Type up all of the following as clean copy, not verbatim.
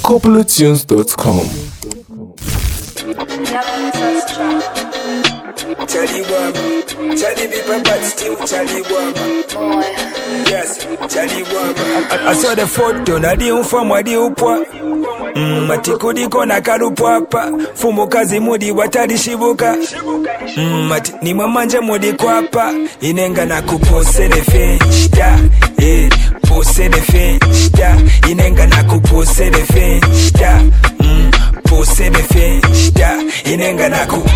CoppolaTunes.com. Charlie Wama, Charlie be but still Charlie Wama. Yes, Charlie Wama. I saw the photo, na di ufa mwadi upwa. Matikudi kona karupwapa. Fumo kazi mudi watari shibuka. Mati ni mamanja mudi kwapa. Inenga na kupose de fenchta. Pose de fenchta. Inenga na kupose de fenchta. Pose de fenchta. Inenga na ku.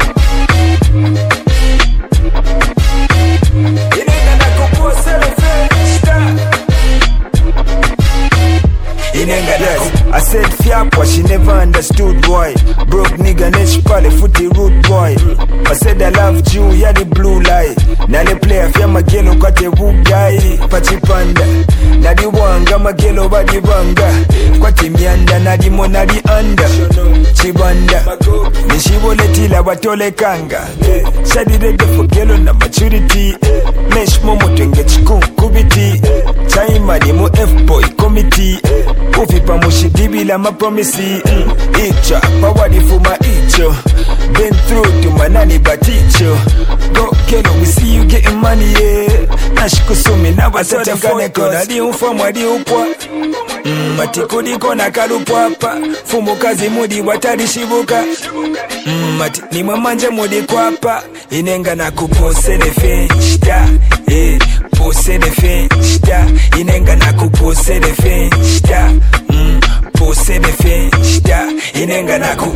Yes, I said fiapwa, she never understood why. Broke nigga nechi pale footy rude boy. I said I loved you, yeah the blue light. Na le player fia magelo kwate wugai. Pachipanda, na di wanga magelo badi banga. Kwate mianda na di mona di anda. Chibanda, nishibo letila watole kanga. Shadi rede for gelo na maturity. Mesh momo twenge chiku kubiti. Chaima di mo F-boy committee. Ufipa mushidibi la mapromisi. Icha, pawadi fuma icho. Been through to manani baticho. Go kelo, we see you getting money, yeah. Nashikusumi na wasata kaneko. Nadi ufamu adi upwa. Matikudi kona karupwa hapa. Fumo kazi mudi watari shibuka. Mati ni mamanja mudi kwa hapa. Inenga na kupose de fenchta. Pose de fenchta. Inenga na kupose de fenchta. Pose de fenchta. Inenga na ku.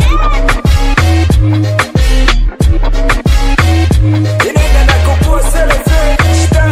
Inenga na kupose de fenchta.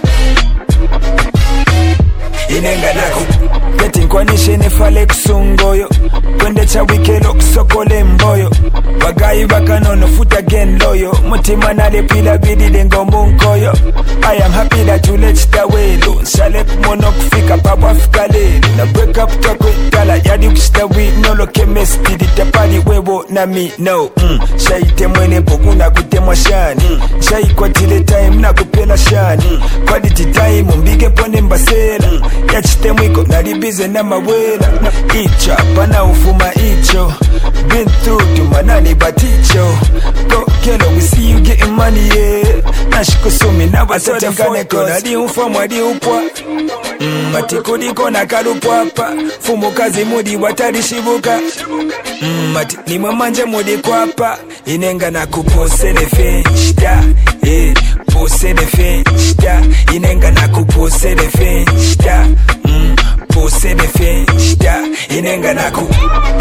Inenga na ku. Getting kwanishe nefale kusungoyo. Kwende cha wikelo kusokole mboyo. Wagayi bakanono foot again loyo. Mutima nale pila bidi dengo munkoyo. I am happy that you let it away low. Shale kumono kufika pabu Afrika lelo. Na break up takwe tala yadi kushita we. Nolo chemistry ditapali wewo na mi no. Shaite mwene pokuna kutemwa shani. Shai kwa tile time na kupela shani. Quality time mbige pone mbasela. Yachite mwiko naribize na mawela. Icha pana ufuma icho. Been through to manani baticho. Go kelo, we see you getting money, yeah. Nashikusumi na wasata kaneko. Nadi ufamu adi upwa. Matikudi kona karupwa hapa. Fumo kazi mudi watari shibuka. Mati ni mamanja mudi kwa hapa. Inenga na kupose de fenchta. Pose de fenchta. Inenga na kupose de fenchta. Pose de fenchta. Inenga na ku.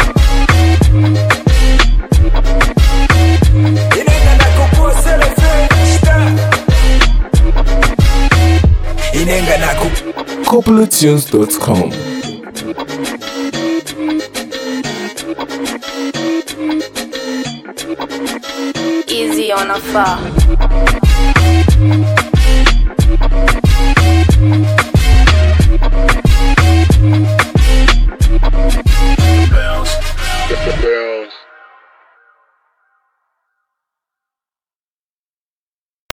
Inenga na kupose de fenchta. Inenga na ku. CoppolaTunes.com. Easy on a far.